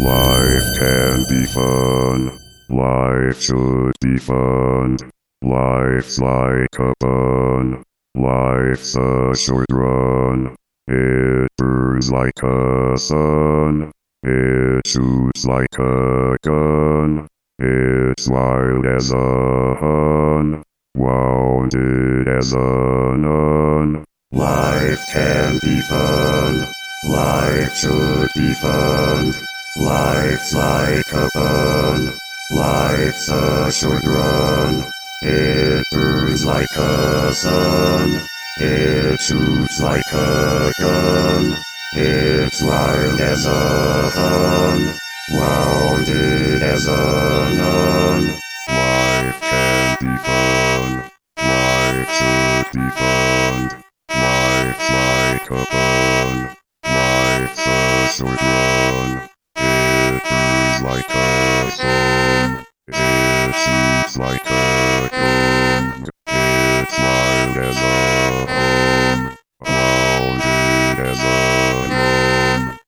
Life can be fun. Life should be fun. Life's like a bun. Life's a short run. It burns like a sun. It shoots like a gun. It's wild as a hun. Wounded as a nun. Life can be fun. Life should be fun. Life's like a bun. Life's a short run. It burns like a sun. It shoots like a gun. It's wild as a hun. Wounded as a nun. Life can be fun. Life should be fun. Life's like a bun. Life's a short run. It burns like a sun. It shoots like a gun. It's wild as a hun. Wounded as a nun.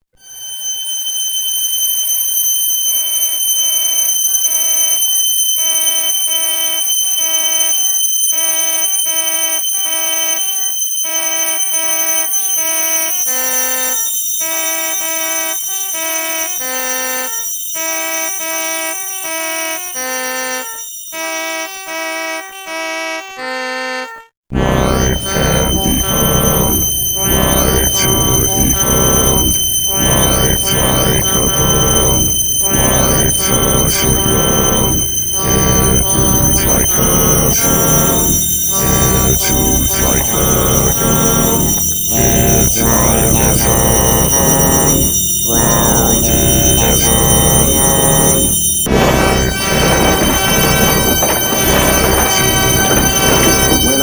Life can be fun. Life should be fun. Life's like a bun. Life's a short run. It burns like a sun. It shoots like a gun. It's wild as a hun. Wounded as a nun. Life can be fun. Life should be fun. When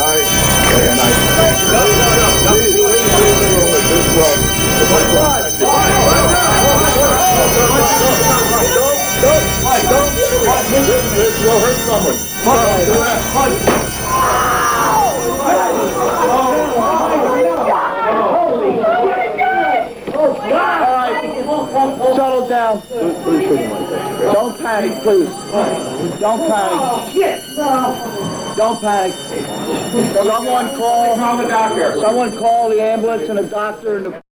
this will hurt someone. Settle down. Don't panic, please. Don't panic. Don't panic. Someone call the ambulance and a doctor and the